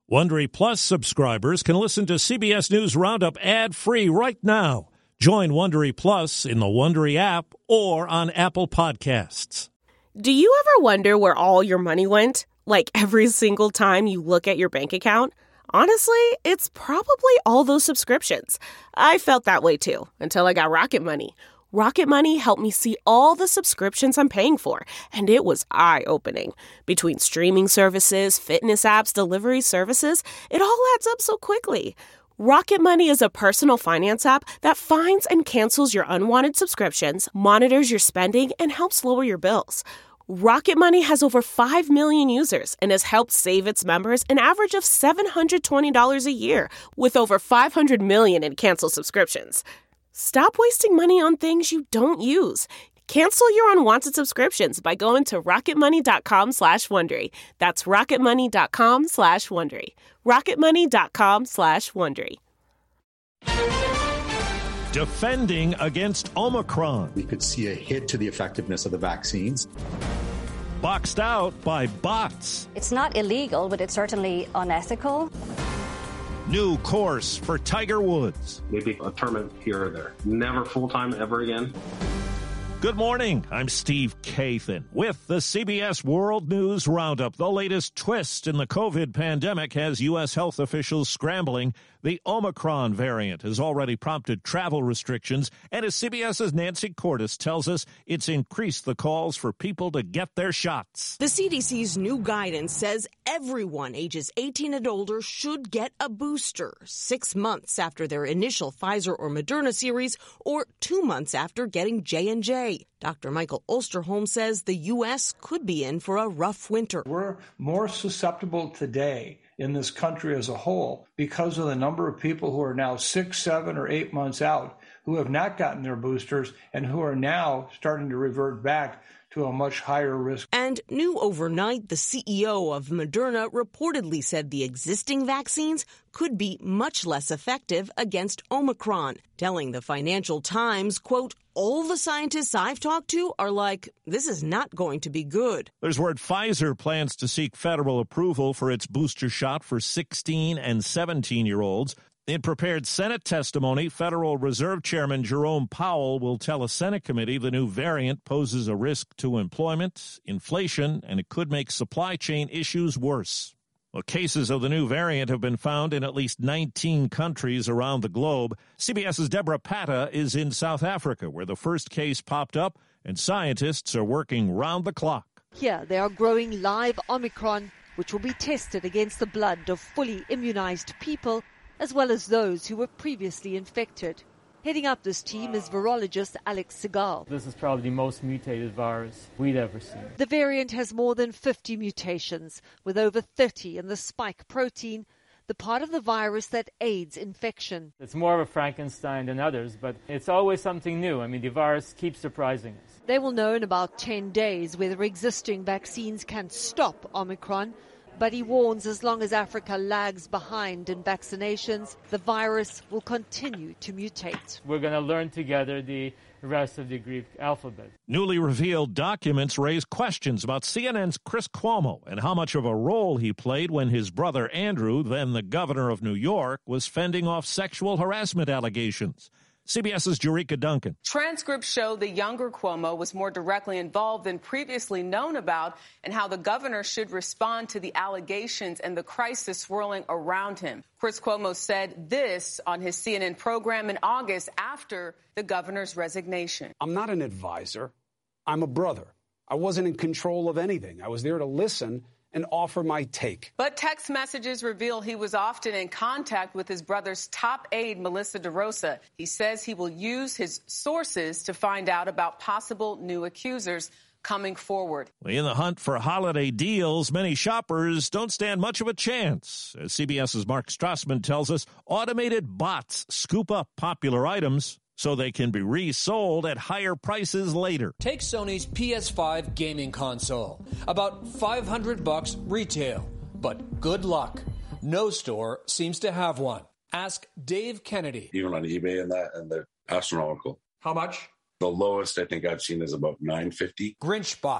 Wondery Plus subscribers can listen to CBS News Roundup ad-free right now. Join Wondery Plus in the Wondery app or on Apple Podcasts. Do you ever wonder where all your money went? Like every single time you look at your bank account? Honestly, it's probably all those subscriptions. I felt that way too, until I got Rocket Money. Rocket Money helped me see all the subscriptions I'm paying for, and it was eye-opening. Between streaming services, fitness apps, delivery services, it all adds up so quickly. Rocket Money is a personal finance app that finds and cancels your unwanted subscriptions, monitors your spending, and helps lower your bills. Rocket Money has over 5 million users and has helped save its members an average of $720 a year, with over 500 million in canceled subscriptions. Stop wasting money on things you don't use. Cancel your unwanted subscriptions by going to rocketmoney.com/Wondery. That's rocketmoney.com/Wondery. rocketmoney.com/Wondery. Defending against Omicron. We could see a hit to the effectiveness of the vaccines. Boxed out by bots. It's not illegal, but it's certainly unethical. New course for Tiger Woods. Maybe a tournament here or there. Never full-time ever again. Good morning. I'm Steve Kathan with the CBS World News Roundup. The latest twist in the COVID pandemic has U.S. health officials scrambling. The Omicron variant has already prompted travel restrictions, and as CBS's Nancy Cordes tells us, it's increased the calls for people to get their shots. The CDC's new guidance says everyone ages 18 and older should get a booster 6 months after their initial Pfizer or Moderna series or 2 months after getting J&J. Dr. Michael Osterholm says the U.S. could be in for a rough winter. We're more susceptible today in this country as a whole because of the number of people who are now 6, 7, or 8 months out who have not gotten their boosters and who are now starting to revert back to a much higher risk. And new overnight, the CEO of Moderna reportedly said the existing vaccines could be much less effective against Omicron, telling the Financial Times, quote, all the scientists I've talked to are like, this is not going to be good. There's word Pfizer plans to seek federal approval for its booster shot for 16 and 17-year-olds. In prepared Senate testimony, Federal Reserve Chairman Jerome Powell will tell a Senate committee the new variant poses a risk to employment, inflation, and it could make supply chain issues worse. Well, cases of the new variant have been found in at least 19 countries around the globe. CBS's Deborah Patta is in South Africa, where the first case popped up, and scientists are working round the clock. Here, they are growing live Omicron, which will be tested against the blood of fully immunized people, as well as those who were previously infected. Heading up this team is virologist Alex Segal. This is probably the most mutated virus we'd ever seen. The variant has more than 50 mutations, with over 30 in the spike protein, the part of the virus that aids infection. It's more of a Frankenstein than others, but it's always something new. I mean, the virus keeps surprising us. They will know in about 10 days whether existing vaccines can stop Omicron. But he warns as long as Africa lags behind in vaccinations, the virus will continue to mutate. We're going to learn together the rest of the Greek alphabet. Newly revealed documents raise questions about CNN's Chris Cuomo and how much of a role he played when his brother Andrew, then the governor of New York, was fending off sexual harassment allegations. CBS's Jericka Duncan. Transcripts show the younger Cuomo was more directly involved than previously known about, and how the governor should respond to the allegations and the crisis swirling around him. Chris Cuomo said this on his CNN program in August after the governor's resignation. I'm not an advisor. I'm a brother. I wasn't in control of anything. I was there to listen and offer my take. But text messages reveal he was often in contact with his brother's top aide, Melissa DeRosa. He says he will use his sources to find out about possible new accusers coming forward. In the hunt for holiday deals, many shoppers don't stand much of a chance. As CBS's Mark Strassman tells us, automated bots scoop up popular items so they can be resold at higher prices later. Take Sony's PS5 gaming console. About $500 retail. But good luck. No store seems to have one. Ask Dave Kennedy. Even on eBay and they're astronomical. How much? The lowest I think I've seen is about $950. Grinch bots.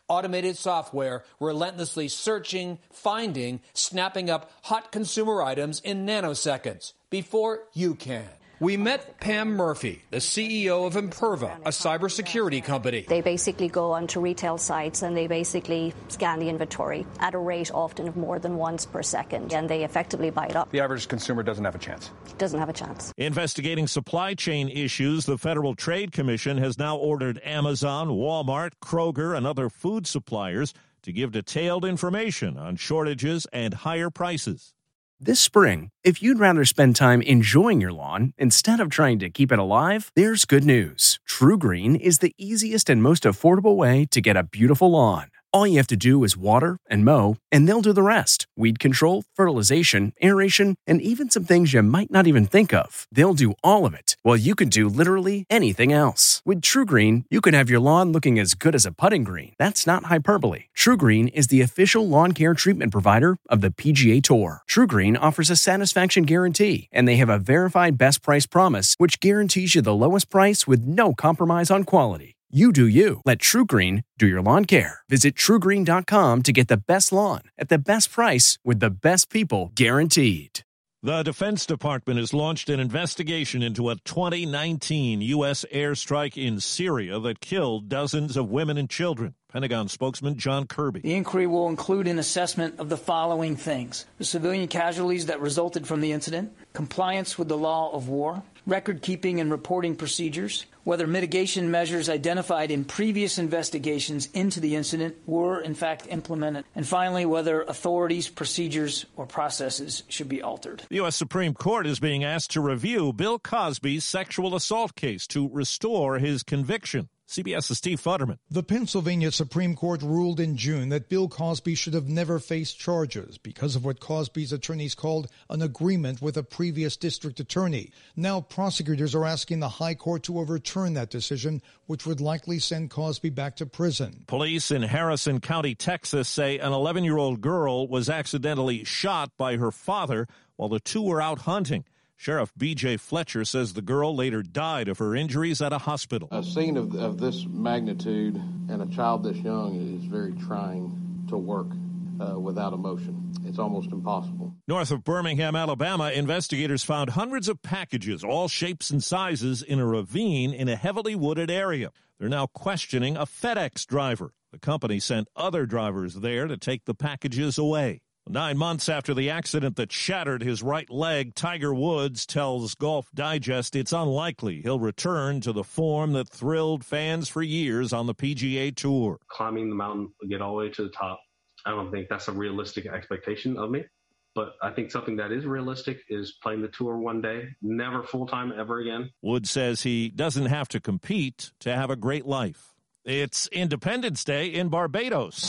automated software relentlessly searching, finding, snapping up hot consumer items in nanoseconds before you can. We met Pam Murphy, the CEO of Imperva, a cybersecurity company. They basically go onto retail sites and they basically scan the inventory at a rate often of more than once per second, and they effectively buy it up. The average consumer doesn't have a chance. Doesn't have a chance. Investigating supply chain issues, the Federal Trade Commission has now ordered Amazon, Walmart, Kroger, and other food suppliers to give detailed information on shortages and higher prices. This spring, if you'd rather spend time enjoying your lawn instead of trying to keep it alive, there's good news. TruGreen is the easiest and most affordable way to get a beautiful lawn. All you have to do is water and mow, and they'll do the rest. Weed control, fertilization, aeration, and even some things you might not even think of. They'll do all of it, while you can do literally anything else. With TruGreen, you can have your lawn looking as good as a putting green. That's not hyperbole. TruGreen is the official lawn care treatment provider of the PGA Tour. TruGreen offers a satisfaction guarantee, and they have a verified best price promise, which guarantees you the lowest price with no compromise on quality. You do you. Let TruGreen do your lawn care. Visit TruGreen.com to get the best lawn at the best price with the best people guaranteed. The Defense Department has launched an investigation into a 2019 U.S. airstrike in Syria that killed dozens of women and children. Pentagon spokesman John Kirby. The inquiry will include an assessment of the following things: the civilian casualties that resulted from the incident, compliance with the law of war, record-keeping and reporting procedures, whether mitigation measures identified in previous investigations into the incident were in fact implemented, and finally, whether authorities, procedures, or processes should be altered. The U.S. Supreme Court is being asked to review Bill Cosby's sexual assault case to restore his conviction. CBS's Steve Futterman. The Pennsylvania Supreme Court ruled in June that Bill Cosby should have never faced charges because of what Cosby's attorneys called an agreement with a previous district attorney. Now prosecutors are asking the High Court to overturn that decision, which would likely send Cosby back to prison. Police in Harrison County, Texas, say an 11-year-old girl was accidentally shot by her father while the two were out hunting. Sheriff B.J. Fletcher says the girl later died of her injuries at a hospital. A scene of this magnitude and a child this young is very trying to work without emotion. It's almost impossible. North of Birmingham, Alabama, investigators found hundreds of packages, all shapes and sizes, in a ravine in a heavily wooded area. They're now questioning a FedEx driver. The company sent other drivers there to take the packages away. 9 months after the accident that shattered his right leg, Tiger Woods tells Golf Digest it's unlikely he'll return to the form that thrilled fans for years on the PGA Tour. Climbing the mountain, get all the way to the top, I don't think that's a realistic expectation of me. But I think something that is realistic is playing the tour one day, never full-time ever again. Woods says he doesn't have to compete to have a great life. It's Independence Day in Barbados.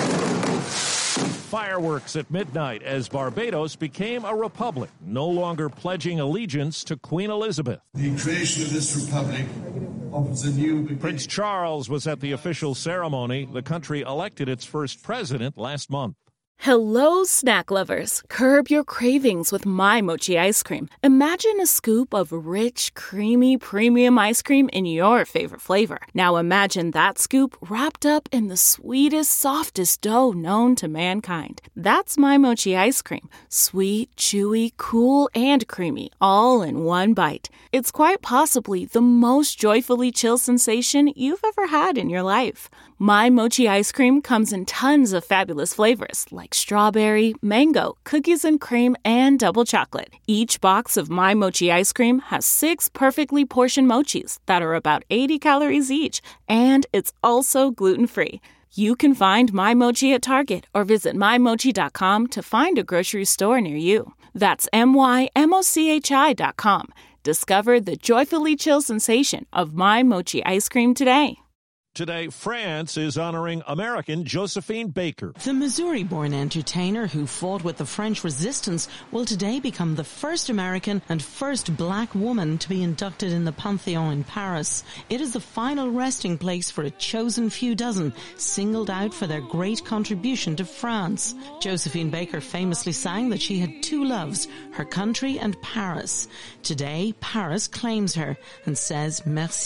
Fireworks at midnight as Barbados became a republic, no longer pledging allegiance to Queen Elizabeth. The creation of this republic opens a new beginning. Prince Charles was at the official ceremony. The country elected its first president last month. Hello, snack lovers. Curb your cravings with My Mochi ice cream. Imagine a scoop of rich, creamy, premium ice cream in your favorite flavor. Now imagine that scoop wrapped up in the sweetest, softest dough known to mankind. That's My Mochi ice cream. Sweet, chewy, cool, and creamy, all in one bite. It's quite possibly the most joyfully chill sensation you've ever had in your life. My Mochi ice cream comes in tons of fabulous flavors like strawberry, mango, cookies and cream, and double chocolate. Each box of My Mochi ice cream has 6 perfectly portioned mochis that are about 80 calories each, and it's also gluten-free. You can find My Mochi at Target or visit MyMochi.com to find a grocery store near you. That's MyMochi.com. Discover the joyfully chill sensation of My Mochi ice cream today. Today, France is honoring American Josephine Baker. The Missouri-born entertainer who fought with the French resistance will today become the first American and first black woman to be inducted in the Pantheon in Paris. It is the final resting place for a chosen few dozen, singled out for their great contribution to France. Josephine Baker famously sang that she had 2 loves, her country and Paris. Today, Paris claims her and says merci.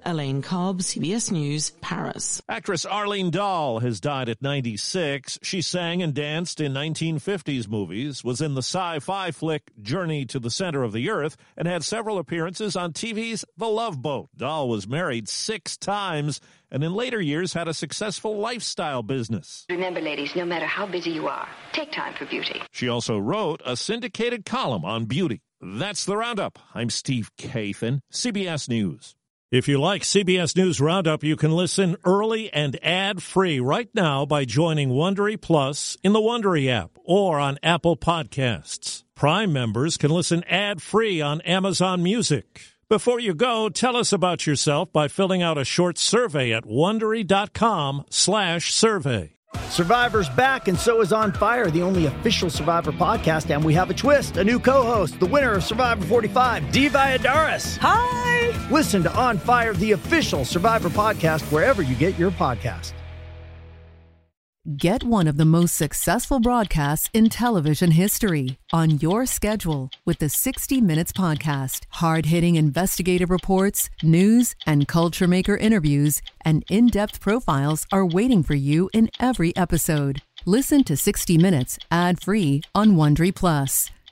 Elaine Cobb, CBS News, Paris. Actress Arlene Dahl has died at 96. She sang and danced in 1950s movies, was in the sci-fi flick Journey to the Center of the Earth, and had several appearances on TV's The Love Boat. Dahl was married 6 times and in later years had a successful lifestyle business. Remember, ladies, no matter how busy you are, take time for beauty. She also wrote a syndicated column on beauty. That's the Roundup. I'm Steve Kathan, CBS News. If you like CBS News Roundup, you can listen early and ad-free right now by joining Wondery Plus in the Wondery app or on Apple Podcasts. Prime members can listen ad-free on Amazon Music. Before you go, tell us about yourself by filling out a short survey at Wondery.com/survey. Survivor's back, and so is On Fire, the only official Survivor podcast, and we have a twist, a new co-host, the winner of Survivor 45, Dee Valladares. Hi! Listen to On Fire, the official Survivor podcast, wherever you get your podcast. Get one of the most successful broadcasts in television history on your schedule with the 60 Minutes podcast. Hard-hitting investigative reports, news, and culture maker interviews, and in-depth profiles are waiting for you in every episode. Listen to 60 Minutes ad-free on Wondery Plus.